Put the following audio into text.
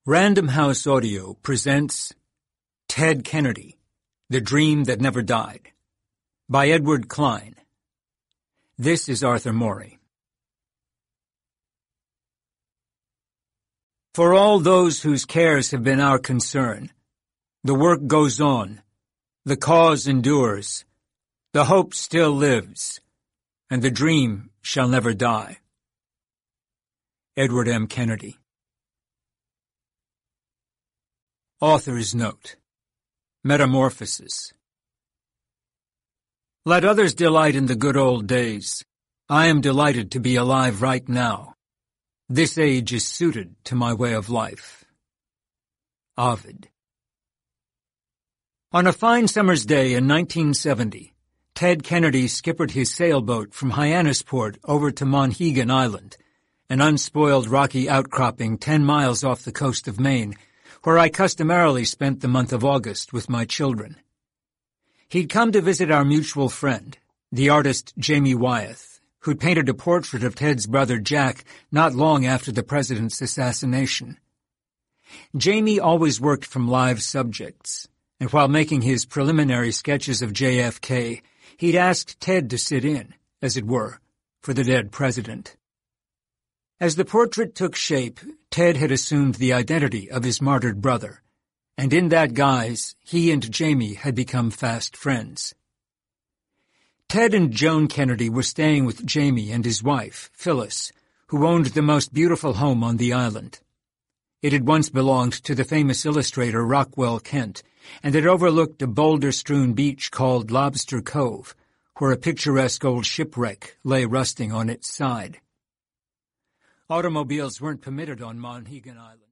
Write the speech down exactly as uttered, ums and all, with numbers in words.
Random House Audio presents Ted Kennedy, The Dream That Never Died, by Edward Klein. This is Arthur Morey. For all those whose cares have been our concern, the work goes on, the cause endures, the hope still lives, and the dream shall never die. Edward M. Kennedy. Author's Note. Metamorphosis. Let others delight in the good old days. I am delighted to be alive right now. This age is suited to my way of life. Ovid. On a fine summer's day in nineteen seventy, Ted Kennedy skippered his sailboat from Hyannisport over to Monhegan Island, an unspoiled rocky outcropping ten miles off the coast of Maine, where I customarily spent the month of August with my children. He'd come to visit our mutual friend, the artist Jamie Wyeth, who'd painted a portrait of Ted's brother Jack not long after the president's assassination. Jamie always worked from live subjects, and while making his preliminary sketches of J F K, he'd asked Ted to sit in, as it were, for the dead president. As the portrait took shape, Ted had assumed the identity of his martyred brother, and in that guise, he and Jamie had become fast friends. Ted and Joan Kennedy were staying with Jamie and his wife, Phyllis, who owned the most beautiful home on the island. It had once belonged to the famous illustrator Rockwell Kent, and it overlooked a boulder-strewn beach called Lobster Cove, where a picturesque old shipwreck lay rusting on its side. Automobiles weren't permitted on Monhegan Island.